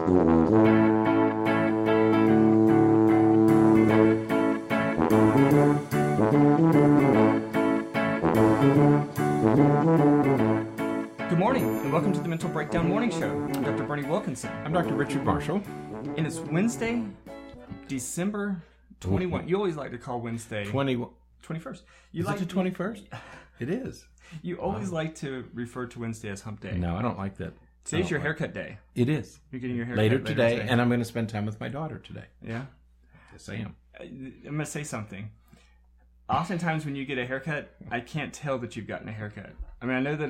Good morning, and welcome to the Mental Breakdown Morning Show. I'm Dr. Bernie Wilkinson. I'm Dr. Richard Marshall. And it's Wednesday, December 21. You always like to call Wednesday 21st. Is it the 21st? It is. You always like to refer to Wednesday as hump day. No, I don't like that. Today's your haircut day. It is. You're getting your haircut later today, and I'm going to spend time with my daughter today. Yeah? Yes, I am. I'm going to say something. Oftentimes when you get a haircut, I can't tell that you've gotten a haircut. I mean, I know that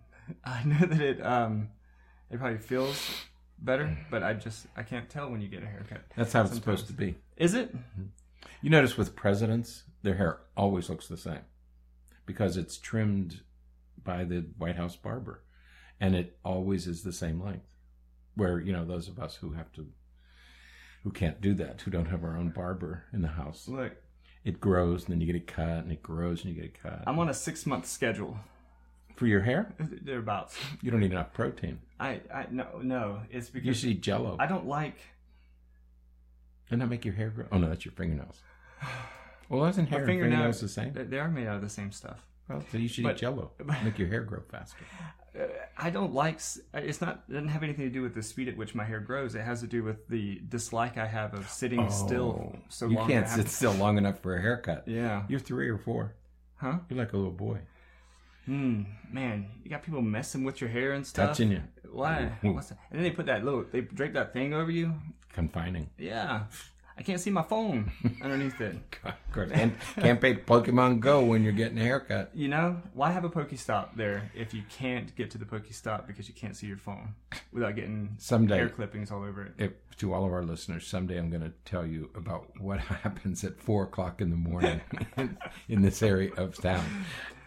it probably feels better, but I can't tell when you get a haircut. That's how it's supposed to be. Is it? You notice with presidents, their hair always looks the same because it's trimmed by the White House barber, and it always is the same length. Where, those of us who can't do that, who don't have our own barber in the house. Look. It grows, and then you get it cut, and it grows, and you get it cut. I'm on a 6-month schedule. For your hair? Thereabouts. You don't need enough protein. No. It's because you should eat Jell-O. I don't like. Doesn't that make your hair grow? Oh no, that's your fingernails. Well, isn't hair and fingernails the same? They are made out of the same stuff. Well, so you should eat Jell-O. Make your hair grow faster. I don't like. It doesn't have anything to do with the speed at which my hair grows. It has to do with the dislike I have of sitting still so long. You can't sit still long enough for a haircut. Yeah. You're 3 or 4. Huh? You're like a little boy. Man, you got people messing with your hair and stuff. Touching you. Why? What's that? And then they drape that thing over you. Confining. Yeah. I can't see my phone underneath it. Of course. Can't play Pokemon Go when you're getting a haircut. Why have a Pokestop there if you can't get to the Pokestop because you can't see your phone without getting hair clippings all over it? To all of our listeners, someday I'm going to tell you about what happens at 4 o'clock in the morning in this area of town.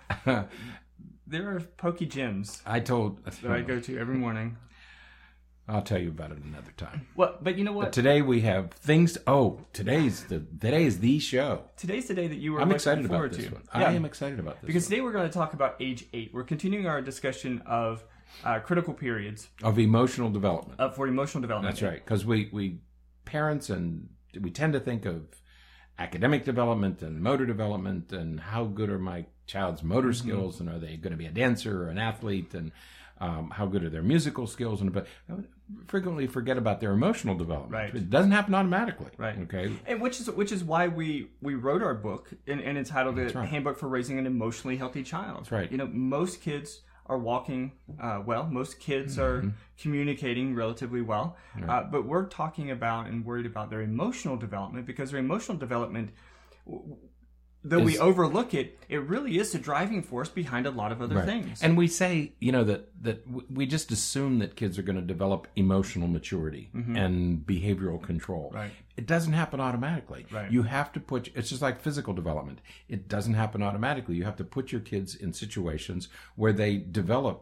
There are Poke gyms that I go to every morning. I'll tell you about it another time. Well, but you know what? But today we have things. Today is the show. Today's the day that you were. I'm excited about this one. Yeah. I am excited about this because today we're going to talk about age 8. We're continuing our discussion of critical periods of emotional development. For emotional development. That's right. Because we parents and we tend to think of academic development and motor development and how good are my child's motor skills and are they going to be a dancer or an athlete and how good are their musical skills, but frequently forget about their emotional development. Right. It doesn't happen automatically. Right. Okay. And which is why we wrote our book and entitled it Handbook for Raising an Emotionally Healthy Child. That's right. Most kids are walking well. Most kids are communicating relatively well. Right. But we're talking about and worried about their emotional development because their emotional development, though we overlook it, it really is the driving force behind a lot of other things. And we say, that we just assume that kids are going to develop emotional maturity and behavioral control. Right. It doesn't happen automatically. Right. You have to it's just like physical development. It doesn't happen automatically. You have to put your kids in situations where they develop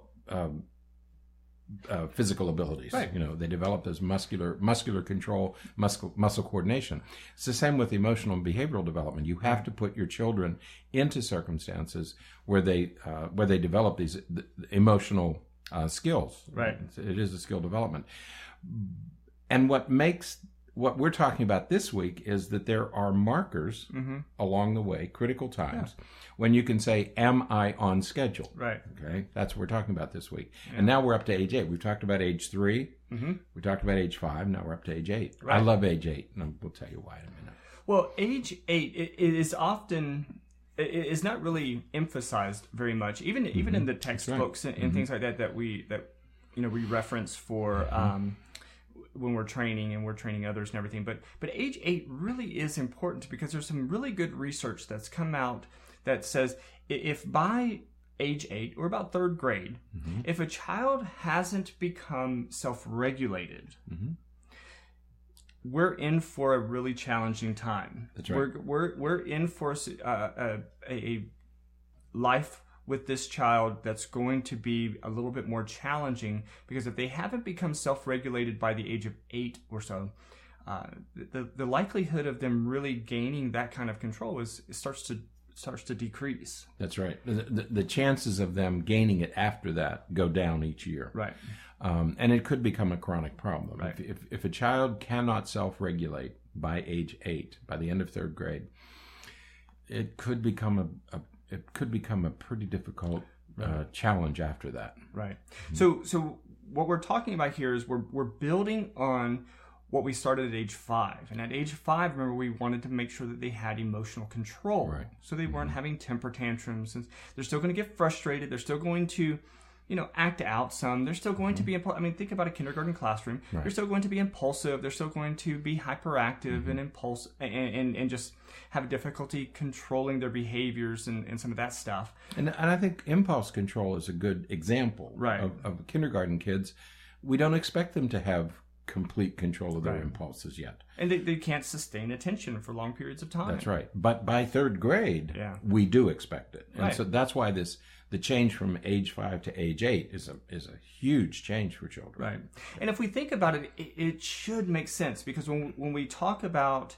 physical abilities. Right. They develop those muscular control, muscle coordination. It's the same with emotional and behavioral development. You have to put your children into circumstances where they develop these emotional skills. Right. It is a skill development. And what we're talking about this week is that there are markers along the way, critical times, when you can say, am I on schedule? Right. Okay. That's what we're talking about this week. Yeah. And now we're up to age 8. We've talked about age 3. We talked about age 5. Now we're up to age 8. Right. I love age 8. And we'll tell you why in a minute. Well, age 8 it is often... It is not really emphasized very much, even in the textbooks and things like that we reference for when we're training others and everything. But age 8 really is important because there's some really good research that's come out that says if by age 8 or about 3rd grade, if a child hasn't become self-regulated, we're in for a really challenging time. That's right. We're in for a life with this child that's going to be a little bit more challenging because if they haven't become self-regulated by the age of 8 or so, the likelihood of them really gaining that kind of control starts to decrease. That's right. The chances of them gaining it after that go down each year. Right. And it could become a chronic problem. Right. If a child cannot self-regulate by age 8, by the end of 3rd grade, it could become a pretty difficult challenge after that. Right. So what we're talking about here is we're building on what we started at age 5. And at age 5, remember, we wanted to make sure that they had emotional control. Right. So they weren't having temper tantrums. And they're still going to get frustrated. They're still going to, act out some. They're still going to be, think about a kindergarten classroom. Right. They're still going to be impulsive. They're still going to be hyperactive and impulsive and just have difficulty controlling their behaviors and some of that stuff. And I think impulse control is a good example of kindergarten kids. We don't expect them to have complete control of their impulses yet. And they can't sustain attention for long periods of time. That's right. But by 3rd grade, we do expect it. And Right. so that's why the change from age 5 to age 8 is a huge change for children. Right. And if we think about it, it should make sense, because when we talk about,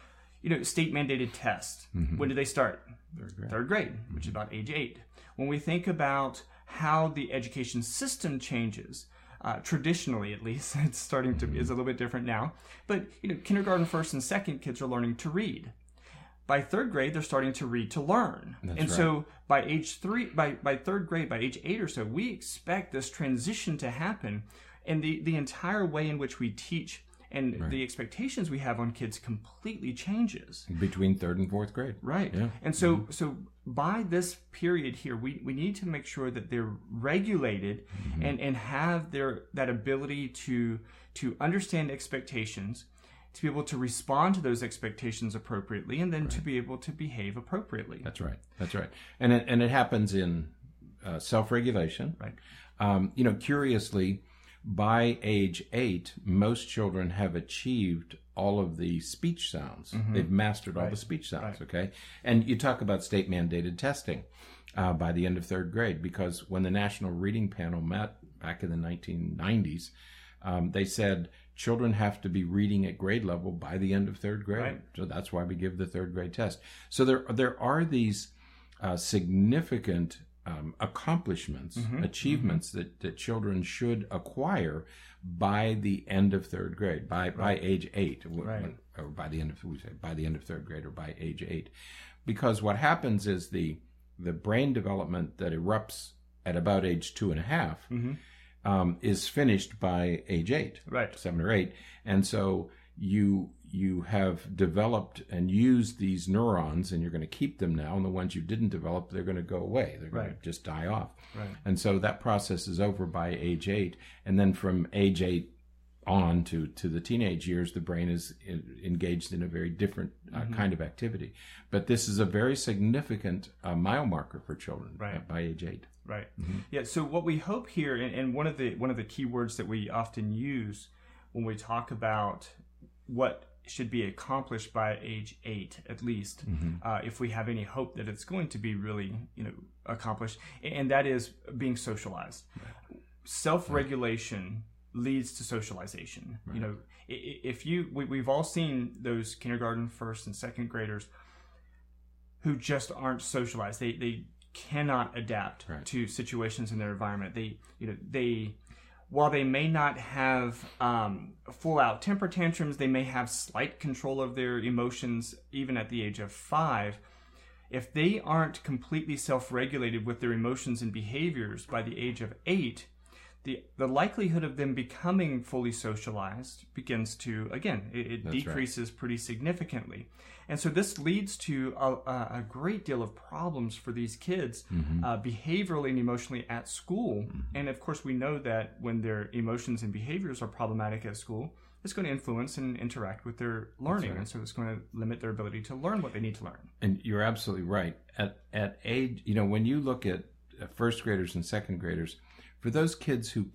state mandated tests, when do they start? 3rd grade, which is about age 8. When we think about how the education system changes, traditionally, at least, it's starting to is a little bit different now. But kindergarten, 1st and 2nd kids are learning to read. By 3rd grade, they're starting to read to learn. So by age 3, by 3rd grade, by age 8 or so, we expect this transition to happen, and the entire way in which we teach and the expectations we have on kids completely changes Between 3rd and 4th grade. Right. Yeah. And so by this period here, we need to make sure that they're regulated and have that ability to understand expectations, to be able to respond to those expectations appropriately, and then to be able to behave appropriately. That's right. And it happens in self-regulation. Right. Curiously, by age 8, most children have achieved all of the speech sounds. They've mastered all the speech sounds, okay? And you talk about state-mandated testing by the end of 3rd grade, because when the National Reading Panel met back in the 1990s, they said children have to be reading at grade level by the end of 3rd grade. Right. So that's why we give the 3rd grade test. So there are these significant accomplishments, achievements that children should acquire by the end of 3rd grade, by age 8, or by the end of 3rd grade, or by age 8, because what happens is the brain development that erupts at about age 2.5 is finished by age 8, Right. 7 or 8, and so you have developed and used these neurons, and you're going to keep them now, and the ones you didn't develop, they're going to go away. They're going to just die off. Right. And so that process is over by age 8, and then from age 8 on to the teenage years, the brain is engaged in a very different kind of activity. But this is a very significant mile marker for children by age 8. Right. Yeah. So what we hope here, and one of the key words that we often use when we talk about what should be accomplished by age 8, at least, if we have any hope that it's going to be really, accomplished, and that is being socialized. Self-regulation leads to socialization. We've all seen those kindergarten, 1st and 2nd graders who just aren't socialized. They cannot adapt to situations in their environment. While they may not have full-out temper tantrums, they may have slight control of their emotions even at the age of 5. If they aren't completely self-regulated with their emotions and behaviors by the age of 8, the likelihood of them becoming fully socialized begins to, again, it decreases pretty significantly. And so this leads to a great deal of problems for these kids, behaviorally and emotionally at school. And of course, we know that when their emotions and behaviors are problematic at school, it's going to influence and interact with their learning. And so it's going to limit their ability to learn what they need to learn. And you're absolutely right. At age, when you look at 1st graders and 2nd graders, for those kids who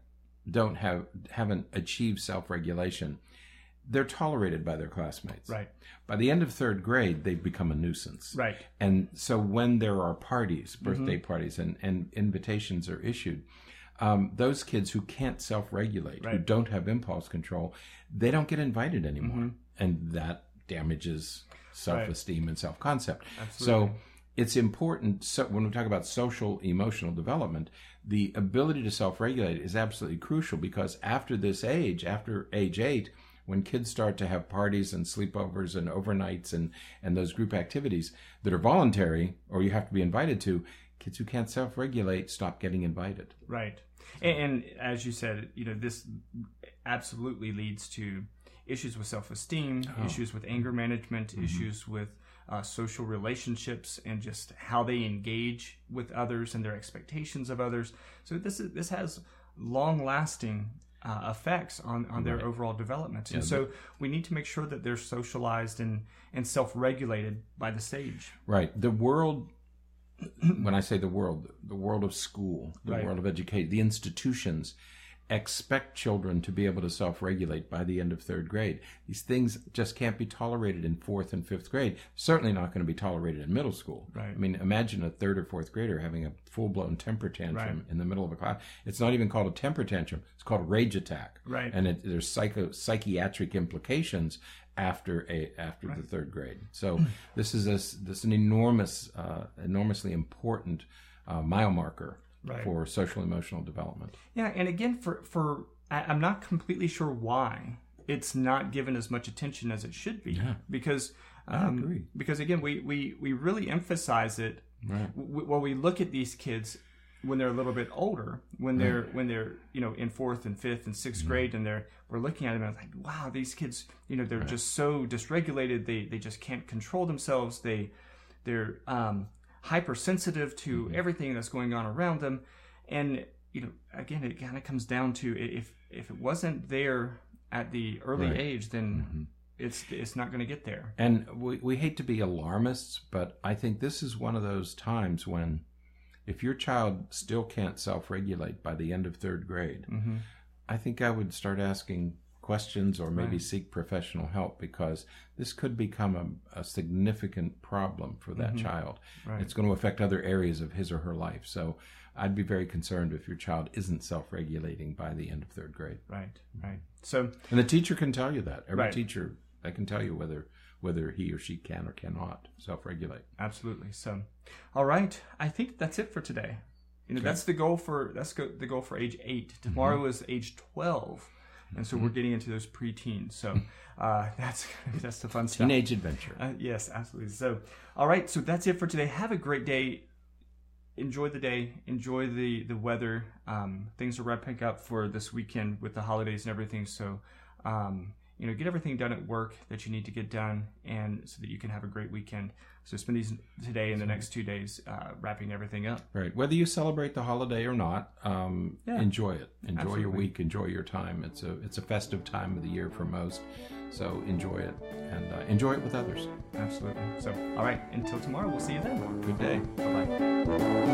haven't achieved self-regulation, they're tolerated by their classmates. Right. By the end of 3rd grade, they've become a nuisance. Right. And so when there are parties, birthday parties, and invitations are issued, those kids who can't self-regulate, who don't have impulse control, they don't get invited anymore. And that damages self-esteem and self-concept. Absolutely. So it's important. So when we talk about social emotional development, the ability to self-regulate is absolutely crucial, because after this age, after age 8, when kids start to have parties and sleepovers and overnights and those group activities that are voluntary or you have to be invited to, kids who can't self-regulate stop getting invited. Right. And as you said, this absolutely leads to issues with self-esteem, issues with anger management, issues with social relationships, and just how they engage with others and their expectations of others. So this has long-lasting effects on their overall development. And so we need to make sure that they're socialized and self-regulated by the stage. Right. The world, when I say the world of school, the world of education, the institutions expect children to be able to self-regulate by the end of 3rd grade. These things just can't be tolerated in 4th and 5th grade. Certainly not going to be tolerated in middle school. Right. I mean, imagine a 3rd or 4th grader having a full-blown temper tantrum in the middle of a class. It's not even called a temper tantrum. It's called a rage attack. Right. And there's psychiatric implications after the 3rd grade. So this is an enormously important mile marker for social emotional development. Yeah, and again, for I'm not completely sure why it's not given as much attention as it should be. Yeah. Because I agree. Because again, we really emphasize it. Right. When we look at these kids when they're a little bit older, when they're in 4th and 5th and 6th grade, and we're looking at them and like, wow, these kids, they're just so dysregulated. They just can't control themselves. They're hypersensitive to everything that's going on around them. And again, it kind of comes down to if it wasn't there at the early age, then it's not going to get there. And we hate to be alarmists, but I think this is one of those times when if your child still can't self-regulate by the end of 3rd grade, I think I would start asking questions or maybe seek professional help, because this could become a significant problem for that child. Right. It's going to affect other areas of his or her life. So I'd be very concerned if your child isn't self-regulating by the end of 3rd grade. Right. So, and the teacher can tell you that. Every teacher, they can tell you whether he or she can or cannot self-regulate. Absolutely. So, all right. I think that's it for today. That's the goal for age 8. Tomorrow is age 12. And so we're getting into those preteens. So that's the fun stuff. Teenage adventure. Yes, absolutely. So, all right. So that's it for today. Have a great day. Enjoy the day. Enjoy the weather. Things are wrapping up for this weekend with the holidays and everything. So, get everything done at work that you need to get done, and so that you can have a great weekend. So spend these today and the next 2 days wrapping everything up. Right. Whether you celebrate the holiday or not, enjoy it. Enjoy your week. Enjoy your time. It's a festive time of the year for most. So enjoy it, and enjoy it with others. Absolutely. So, all right. Until tomorrow, we'll see you then. Good day. Bye-bye.